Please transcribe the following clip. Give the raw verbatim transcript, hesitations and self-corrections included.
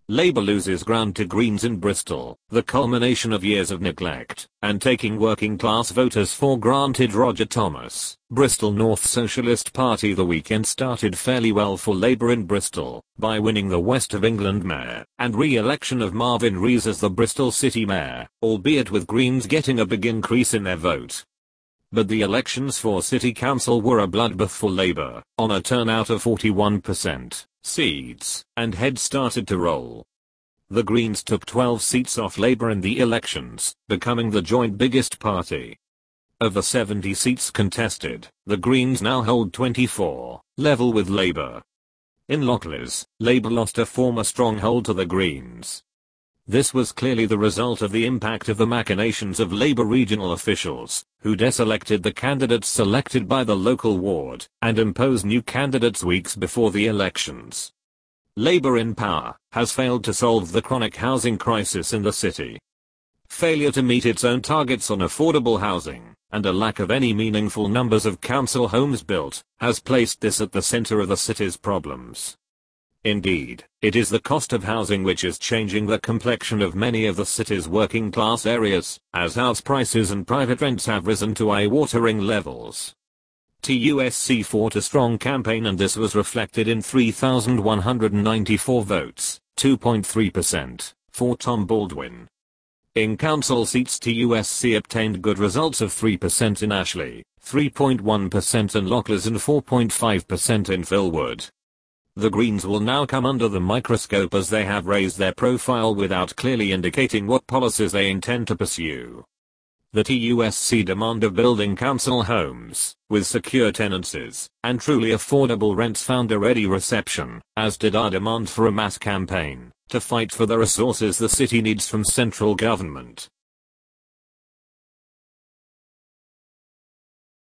Labour loses ground to Greens in Bristol, the culmination of years of neglect, and taking working class voters for granted. Roger Thomas, Bristol North Socialist Party. The weekend started fairly well for Labour in Bristol, by winning the West of England mayor, and re-election of Marvin Rees as the Bristol City Mayor, albeit with Greens getting a big increase in their vote. But the elections for City Council were a bloodbath for Labour, on a turnout of forty-one percent. Seats, and heads started to roll. The Greens took twelve seats off Labour in the elections, becoming the joint biggest party. Of the seventy seats contested, the Greens now hold twenty-four, level with Labour. In Lockleys, Labour lost a former stronghold to the Greens. This was clearly the result of the impact of the machinations of Labour regional officials, who deselected the candidates selected by the local ward, and imposed new candidates weeks before the elections. Labour in power has failed to solve the chronic housing crisis in the city. Failure to meet its own targets on affordable housing, and a lack of any meaningful numbers of council homes built, has placed this at the centre of the city's problems. Indeed, it is the cost of housing which is changing the complexion of many of the city's working class areas, as house prices and private rents have risen to eye-watering levels. T U S C fought a strong campaign, and this was reflected in three thousand one hundred ninety-four votes, two point three percent, for Tom Baldwin. In council seats, T U S C obtained good results of three percent in Ashley, three point one percent in Lockleys and four point five percent in Philwood. The Greens will now come under the microscope as they have raised their profile without clearly indicating what policies they intend to pursue. The T U S C demand of building council homes, with secure tenancies, and truly affordable rents found a ready reception, as did our demand for a mass campaign, to fight for the resources the city needs from central government,